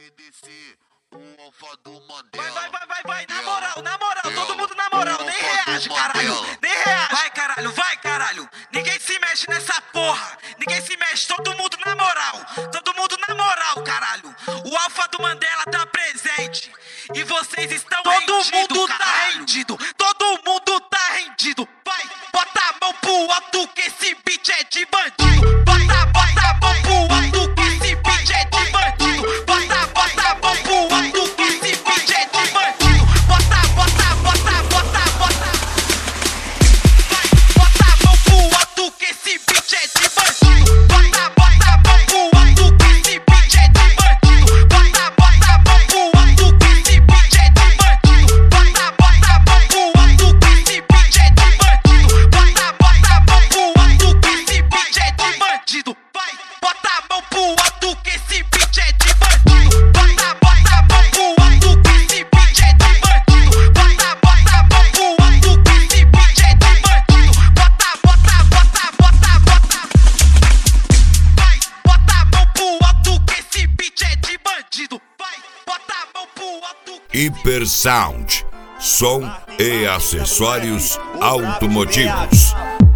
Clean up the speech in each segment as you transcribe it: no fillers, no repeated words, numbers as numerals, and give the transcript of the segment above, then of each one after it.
PDC, o Alfa do Mandela. Vai, na moral, todo mundo na moral, nem reage, caralho, nem reage. Vai, caralho, ninguém se mexe nessa porra, ninguém se mexe, todo mundo na moral, caralho. O Alfa do Mandela tá presente e vocês estão rendidos, todo mundo tá rendido. Vai, bota a mão pro alto que esse beat é de bandido. Bota a mão pro alto que esse beat é de bandido. Bota a mão pro alto que esse beat é de bandido. Bota a mão pro alto que esse beat é de bandido. Bota a mão pro alto que esse beat é de bandido. Bota a mão pro alto que esse beat é de bandido. Bota a mão pro alto que esse beat é de bandido. Bota a mão pro alto que esse beat é de bandido. Vai, bota a mão pro alto que esse beat é de bandido. Vai, bota a mão pro alto que esse beat é de bandido. Vai, bota a mão pro alto que esse beat é de bandido. Bota. Vai, bota a mão pro alto que esse beat é de bandido. Vai, bota a mão pro alto. Hipersound, som e acessórios automotivos.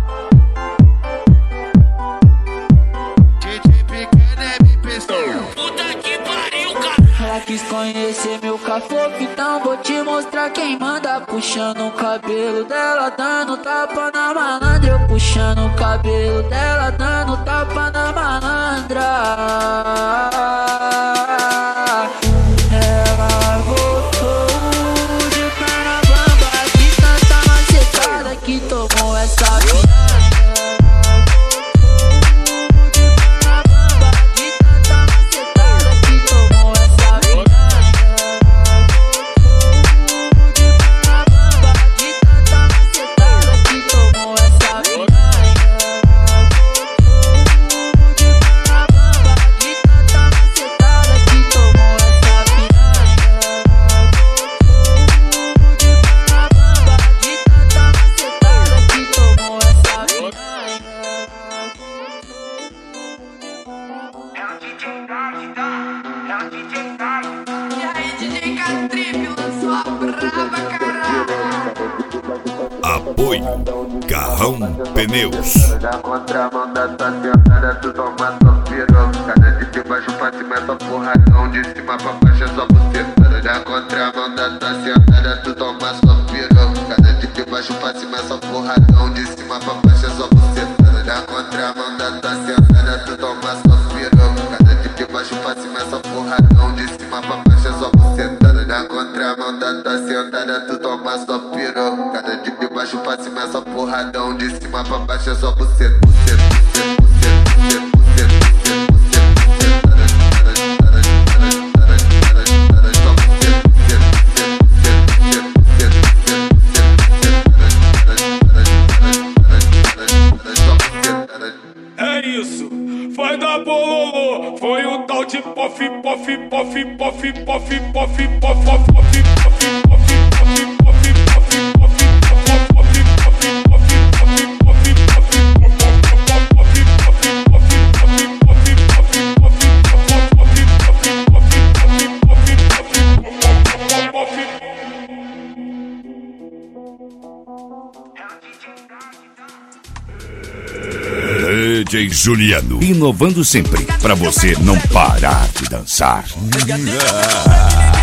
Puta que pariu, cara. Ela quis conhecer meu cafofo, então vou te mostrar quem manda. Puxando o cabelo dela, dando tapa na malandra. Eu puxando o cabelo dela, dando tapa na malandra. Ela voltou de perna bamba, de tanta macetada que tomou essa vida. Apoio Carrão Pneus. Da contramão da tua sentada, tu toma tua piroca. De baixo pra cima é só porradão, de cima pra baixo é só bucetada. Da contramão da tua sentada, tu toma sua piroca. De baixo pra cima é só porradão, de cima pra baixo é só bucetada. Da contramão da tua sentada, tu toma sua piroca. De baixo pra cima é só porradão, de cima pra baixo é só bucetada. Da contramão da tua sentada, tu toma sua piroca. De baixo pra cima é só porradão, de cima pra baixo é só buceta. É isso, vai dar bololô. Foi um tal de pof. DJ Juliano, inovando sempre, pra você não parar de dançar.